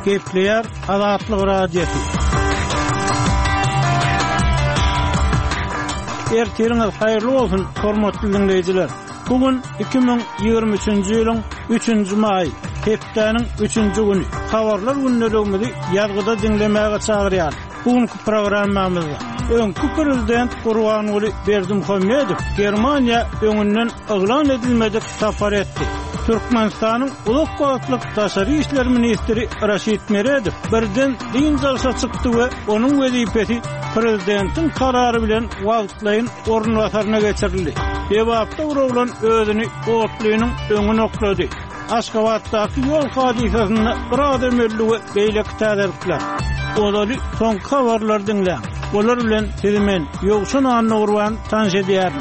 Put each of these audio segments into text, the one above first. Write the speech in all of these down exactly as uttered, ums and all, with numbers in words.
gepleýär Azatlyk radiosu. Ertiriňiz haýyrly bolsun, hormatly dinleýijiler. Bugün iki bin ýygrimi üçinji ýylyň üçünji maý, hepdeniň üçünji güni. Habarlar günnelegimizi ýazgyda dinlemäge çagyrýar. Bugünkü programmamyzda öňkü prezident Gurbanuly Berdimuhammedow Germaniýa öňünden eglan edilmedik safar etdi. Türkmenistanyň Uluk Gowatlyk Daşary işler ministri Raşid Meredow birden diň jalsa çykdy we onuň wezipeti prezidentiň karary bilen wagtlaýyn ornwasaryna geçirildi. Debapda urulan özüni otlynyň öňüne oklady. Aşgabatdaky ýol hadisasyny bir adam öldü we beýle täderler. Olary son habarlar dinle. Olar bilen sizimen ýogşun anyny urwan tanış edýär.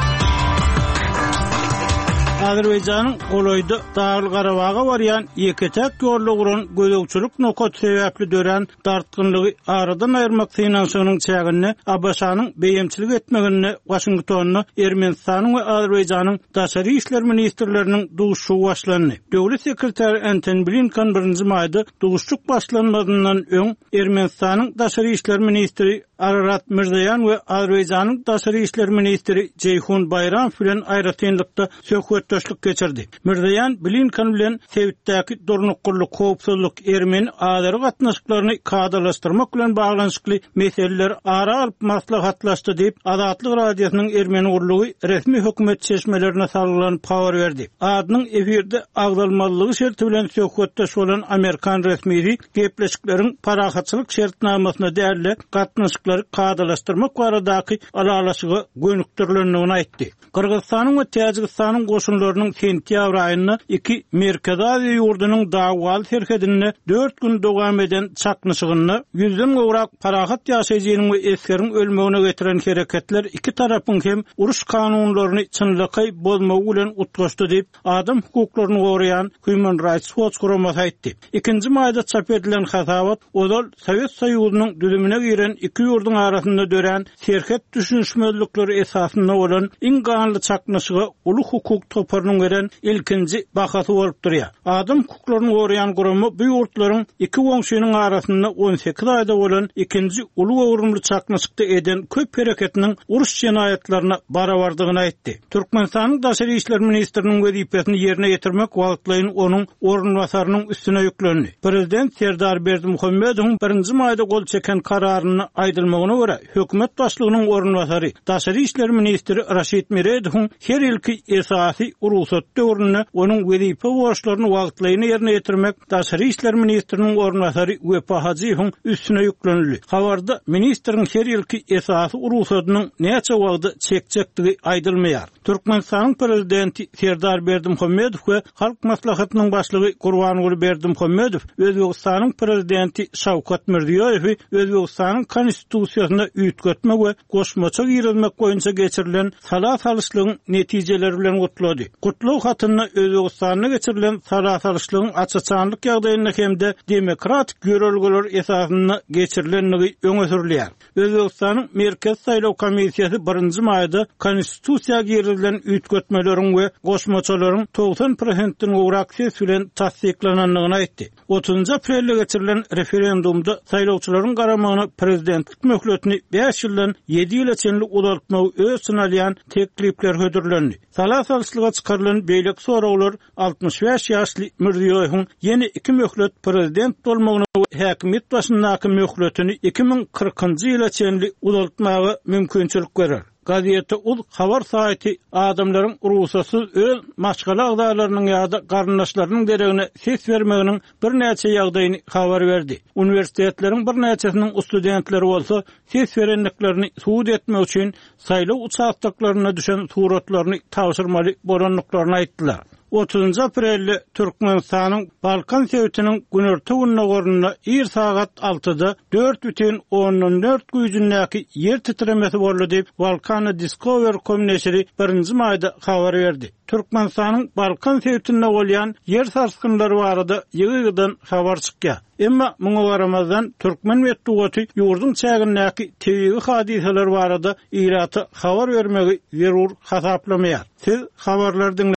Azerbaýjanyň Goloýda Dağly Garabaga barýan ýeketek ýolly guran gödөгçülük nokat sebäpli dören dartgynlygy aradan aýyrmak finansyonyň çägini Abaşanyň beýemçilik etmegini Washingtonyny Ermenistanyň we Azerbaýjanyň daşary işler ministrleriniň duguşşy başlandy. Döwlet sekretary Antony Blinken birinji maýda duguşçuk başlanmadynyň öň Ermenistanyň daşary işler ministri Ararat Mirzayan we Azerbaýjanyň daşary işler ministri Ceyhun Bayram bilen aýratynlykda söhbetdeşlik geçirdi. Mirzayan Blinken bilen Sewitdäki durnukgurlyk, howpsuzlyk, Ermeni azary gatnaşyklaryny kadalaşdyrmak bilen baglanyşykly meseleler ara alyp maslahatlaşdy diýip Azatlyk radiosynyň Ermeni gurlugy resmi hökümet çeşmelerine salylan power berdi. Adynyň efirde agdalmalylygy şerti bilen söhbetdeş bolan Amerikan resmisi gepleşikleriň parahatçylyk şertnamasyna därli gatnaşyk kadalaşdyrmak baradaky alalaşygy gönükdirlendigini aýtdy. Kyrgyzstanyň we Täjikistanyň goşunlarynyň sentýabr aýyna iki Merkezi Aziýa ýurdunyň dagwaly serhedine dört gün dowam eden çaknyşygyny ýüzden gowrak parahat ýaşaýjynyň we eskeriň ölmegine getiren hereketler iki tarapyň hem uruş kanunlaryny çynlyky bozmagy bilen utgaşdy diýip adam hukuklaryny goraýan Human Rights Watch guramasy aýtdy. ikinji maýda çap edilen hasabat odal Sowet Soýuzynyň düzümine giren iki ýurdun arasynda dören serhet düşünşmezlikleri esasynda bolan iň ganly çaknyşygy uluk hukuk toparynyň gelen ilkinji bahasy bolup durýar. Adam hukuklaryny goraýan guramy bu ýurtlaryň iki wöňşüniň arasynda on sekiz aýda bolan ikinji uluk öwrümli çaknyşykda eden köp hereketiniň uruş jenaýatlaryna barabardygyny aýtdy. Türkmenistanyň daşary işler ministriniň wezipesini ýerine ýetirmek wagtlaýyn onuň ornwasarynyň üstüne ýüklendi. Prezident Serdar Berdimuhammedow birinji maýda gol çeken kararyny aýdylmagyna görä hökümet başlygynyň ornwasary daşary işler ministri Raşid Meredow her ilki esasy urusat döwrüne onuň wezipe borçlaryny wagtlaýyn ýerine ýetirmek daşary işler ministriniň ornwasary Wepa Hajiýewiň üstüne ýüklenildi. Habarda ministriň her ilki esasy urusatynyň näçe wagtda çekçekligi aýdylmaýar. Türkmenistanyň prezidenti Serdar Berdimuhammedow we halk maslahatynyň başlygy Gurbanuly Berdimuhammedow Özbegistanyň prezidenti Şawkat Mirziýoýew Özbegistanyň konstitusiýasyna üýtgetmek we goşmaça girilmek boýunça geçirilen salat salyşlygyň netijeleri bilen gutlady. Gutlaw hatyna Özbegistanyna geçirilen salat salyşlygyň açyçanlyk ýagdaýyna hemde demokratik görelgeler esasyna geçirilenligi öňe sürilýär. Özbegistanyň Merkez Saýlaw Komissiýasy birinji maýda konstitusiýa girilen üýtgetmeleriň we goşmaçalaryň doksan prosentden gowrak ses bilen tasdiklananlygyny aýtdy. otuzunji aprelde geçirilen referendumda saýlawçylaryň garamagyna prezidentlik möhletini beş ýyldan yedi ýyla çenli uzatmagy öz synalýan teklipler hödürlendi. Salat salyşlyga çykarylan beýlek soraglar altmış beş ýaşly Mirziýoýewiň ýene iki möhlet prezident bolmagyna we häkimet başyndaky möhletini iki bin kırkynjy ýyla çenli uzatmagy mümkinçilik berer. Gazete ul habar saýty adamlaryň ruhsatsy öz maşgala agdalarynyň ýa-da garnaşlarynyň deregine ses bermeginiň bir näçe ýagdaýyny habar berdi. Universitetleriň bir näçesiniň studentleri bolsa ses berenliklerini suud etmek üçin saýlaw uçakdaklaryna düşen suratlaryny tawşyrmaly bolanlyklaryny aýtdylar. otuzunji aprelde Türkmenistanyň Balkan Sewitiniň günerti gününe ir saat altıda dört бүтүн onuň dört güýjündäki yer titremesi boldy diýip Balkan Discover komneşeri birinji maýda habar berdi. Türkmenistanyň Balkan Sewitinde bolýan yer sarskynlary barada ýygydan habar çykýar. Emma muňa garamazdan Türkmen medeniýeti ýurdun çägindäki tebigi hadiseler barada ýyraty habar bermegi zerur hasaplamaýar. Siz habarlardan